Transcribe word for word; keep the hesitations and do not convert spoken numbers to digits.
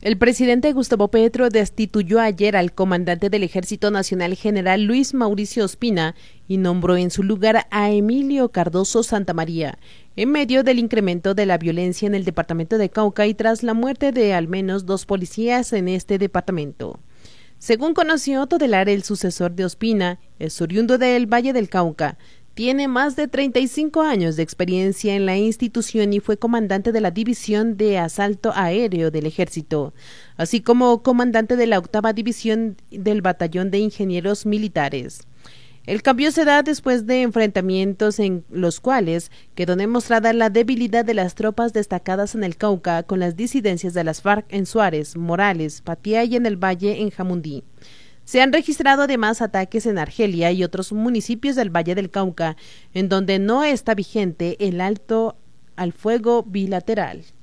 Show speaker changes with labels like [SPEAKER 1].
[SPEAKER 1] El presidente Gustavo Petro destituyó ayer al comandante del Ejército Nacional, general Luis Mauricio Ospina, y nombró en su lugar a Emilio Cardoso Santamaría, en medio del incremento de la violencia en el departamento de Cauca y tras la muerte de al menos dos policías en este departamento. Según conoció Todelar, el sucesor de Ospina, es oriundo del Valle del Cauca. Tiene más de treinta y cinco años de experiencia en la institución y fue comandante de la División de Asalto Aéreo del Ejército, así como comandante de la octava División del Batallón de Ingenieros Militares. El cambio se da después de enfrentamientos en los cuales quedó demostrada la debilidad de las tropas destacadas en el Cauca con las disidencias de las FARC en Suárez, Morales, Patía y en el Valle en Jamundí. Se han registrado además ataques en Argelia y otros municipios del Valle del Cauca, en donde no está vigente el alto al fuego bilateral.